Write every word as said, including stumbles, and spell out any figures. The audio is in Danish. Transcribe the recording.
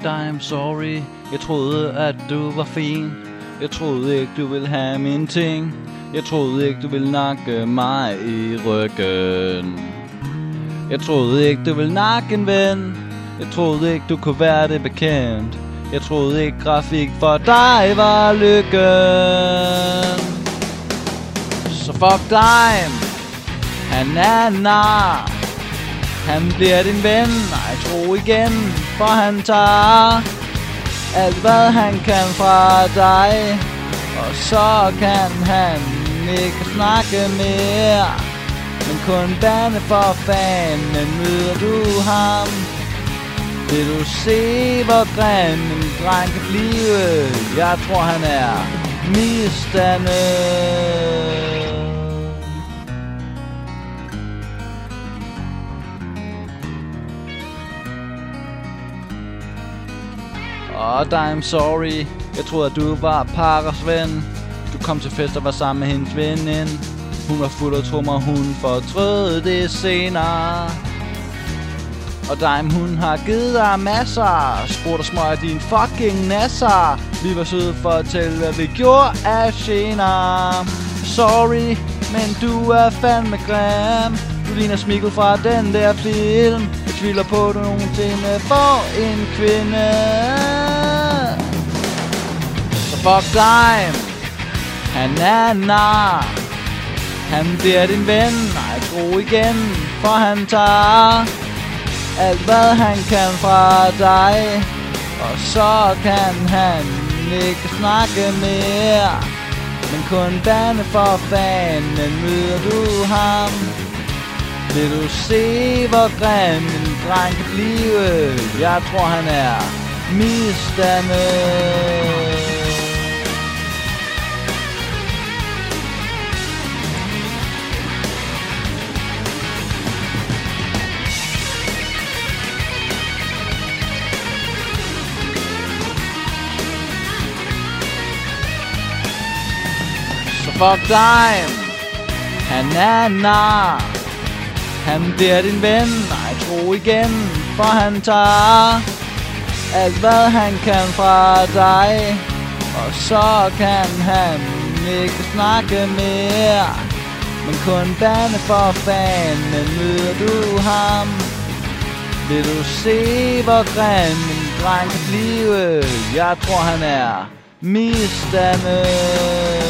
dig, I'm sorry. Jeg troede, at du var fin. Jeg troede ikke, du ville have mine ting. Jeg troede ikke, du ville nakke mig i ryggen. Jeg troede ikke, du ville nakke en ven. Jeg troede ikke, du kunne være det bekendt. Jeg troede ikke, grafik for dig var lykken. Så fuck dig. Han er nar. Han bliver din ven. Nej, tro igen. For han tager alt hvad han kan fra dig. Og så kan han ikke snakke mere, men kun bande for fanden. Men møder du ham, vil du se hvor grim en dreng kan blive. Jeg tror han er misdannet. Og dig, I'm sorry. Jeg troede at du var Paras ven. Du kom til fest og var sammen med hendes veninde. Hun var fuld af trummer, hun fortrød det senere. Og Dime, hun har givet dig masser. Spurgt og smøger din fucking nasser. Vi var søde for at tælle hvad vi gjorde af gener. Sorry, men du er fandme grim. Du ligner Smigel fra den der film. Jeg tvivler på at du nogensinde får en kvinde. Så fuck dig. Han er nar. Han bliver din ven. Nej, tro igen. For han tager alt hvad han kan fra dig. Og så kan han ikke snakke mere, men kun bande for fanden. Men møder du ham, vil du se hvor grim en dreng kan blive. Jeg tror han er misdannet. Fuck dig. Han er nar. Han bliver din ven. Nej, tro igen. For han tager alt hvad han kan fra dig. Og så kan han ikke snakke mere, men kun bande for fanden. Men møder du ham, vil du se hvor grim en dreng kan blive. Jeg tror han er misdannet.